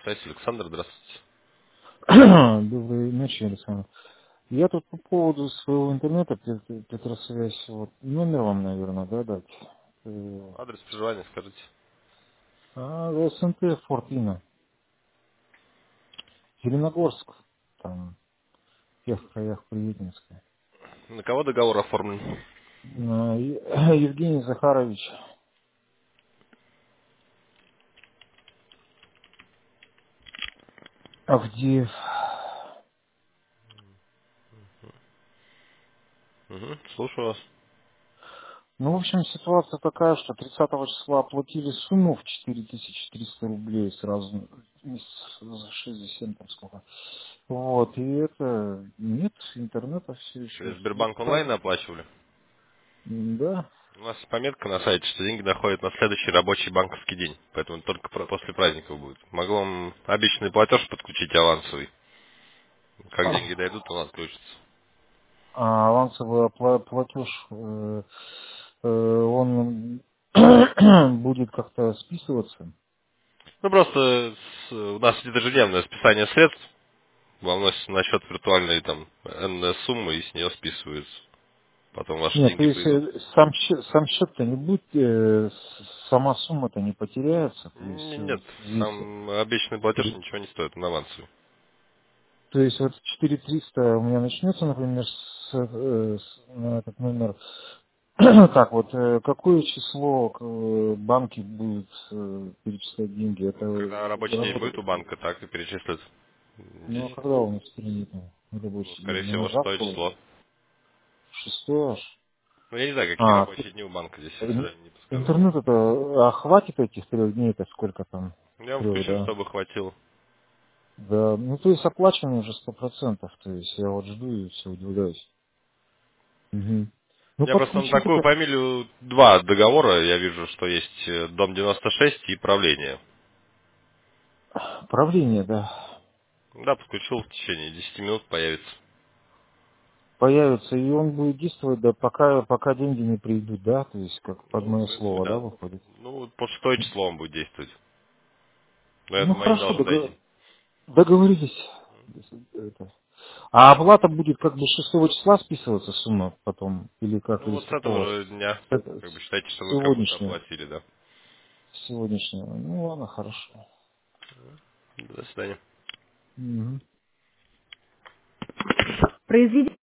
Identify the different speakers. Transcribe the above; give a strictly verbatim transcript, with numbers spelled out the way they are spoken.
Speaker 1: Связь, Александр, здравствуйте.
Speaker 2: Доброй ночи, Александр. Я тут по поводу своего интернета, Пет- Петросвязь, вот номер вам, наверное, да, дать? Э,
Speaker 1: Адрес проживания скажите.
Speaker 2: А, СНТ Фортина, Зеленогорск, там, в тех краях Приютинская.
Speaker 1: На кого договор оформлен?
Speaker 2: А, Е- Евгений Захарович Авдеев.
Speaker 1: Угу, слушаю вас.
Speaker 2: Ну, в общем, ситуация такая, что тридцатого числа оплатили сумму в четыре тысячи триста рублей сразу, месяц за шесть, за семь, там сколько. Вот, и это, нет, интернета все еще.
Speaker 1: Через
Speaker 2: Вот
Speaker 1: Сбербанк
Speaker 2: так.
Speaker 1: онлайн оплачивали?
Speaker 2: Да.
Speaker 1: У нас пометка на сайте, что деньги находят на следующий рабочий банковский день, поэтому только про- после праздников будет. Могу вам обещанный платеж подключить авансовый. Как деньги дойдут, он отключится.
Speaker 2: А авансовый опла- платеж, э, э, он будет как-то списываться?
Speaker 1: Ну просто с- у нас идет ежедневное списание средств, вам вносится на счет виртуальной там энная сумма и с нее списывается. Потом ваши
Speaker 2: Нет, то
Speaker 1: деньги
Speaker 2: есть
Speaker 1: придут.
Speaker 2: э, сам счет, сам счет-то не будет, э, с- сама сумма-то не потеряется, то есть
Speaker 1: Н-
Speaker 2: э,
Speaker 1: Нет,
Speaker 2: в связи с-
Speaker 1: сам обещанный платеж ничего не стоит, он авансовый.
Speaker 2: то есть вот четыре триста у меня начнется, например, с, э, с- на этот номер. Так, вот э, какое число э, банки будут э, перечислять деньги? Это
Speaker 1: Ну, когда рабочий день будет
Speaker 2: э,
Speaker 1: у банка, так и перечислят.
Speaker 2: ну
Speaker 1: Здесь,
Speaker 2: а когда у нас принято
Speaker 1: ну,
Speaker 2: рабочий
Speaker 1: скорее
Speaker 2: день?
Speaker 1: всего,
Speaker 2: Наверное,
Speaker 1: шестое
Speaker 2: завтра
Speaker 1: число.
Speaker 2: уже? Шестое аж?
Speaker 1: Ну, я не знаю, какие
Speaker 2: А, т-
Speaker 1: рабочие дни у банка, здесь
Speaker 2: ин-
Speaker 1: официально не подскажу.
Speaker 2: интернет это, а хватит этих трех дней, это сколько там?
Speaker 1: Я вам
Speaker 2: Трех,
Speaker 1: включу,
Speaker 2: да?
Speaker 1: чтобы хватило.
Speaker 2: Да, ну то есть оплачено уже сто процентов, то есть я вот жду и все удивляюсь. Мгм.
Speaker 1: У
Speaker 2: Ну
Speaker 1: меня просто на такую
Speaker 2: подключите-ка
Speaker 1: фамилию два договора. Я вижу, что есть э, дом девяносто шесть и правление.
Speaker 2: правление, да.
Speaker 1: Да, подключил в течение десяти минут появится.
Speaker 2: Появится, и он будет действовать, да, пока, пока деньги не придут, да, то есть как под
Speaker 1: Ну, в
Speaker 2: мое
Speaker 1: принципе,
Speaker 2: слово, да,
Speaker 1: да.
Speaker 2: выходит.
Speaker 1: Ну, вот по шестое число он будет действовать. Но я
Speaker 2: Ну
Speaker 1: думаю, они
Speaker 2: хорошо,
Speaker 1: должны
Speaker 2: дого-
Speaker 1: дойти.
Speaker 2: договорились. Если это. А оплата будет как бы шестого числа списываться сумма потом, или как,
Speaker 1: Ну,
Speaker 2: или
Speaker 1: вот
Speaker 2: с
Speaker 1: с этого
Speaker 2: какого?
Speaker 1: же дня,
Speaker 2: С, это-
Speaker 1: как бы считайте, что
Speaker 2: с
Speaker 1: вы как будто
Speaker 2: сегодняшнего.
Speaker 1: оплатили, да.
Speaker 2: С сегодняшнего. Ну ладно, хорошо.
Speaker 1: До свидания.
Speaker 2: Мгм.
Speaker 1: Произведение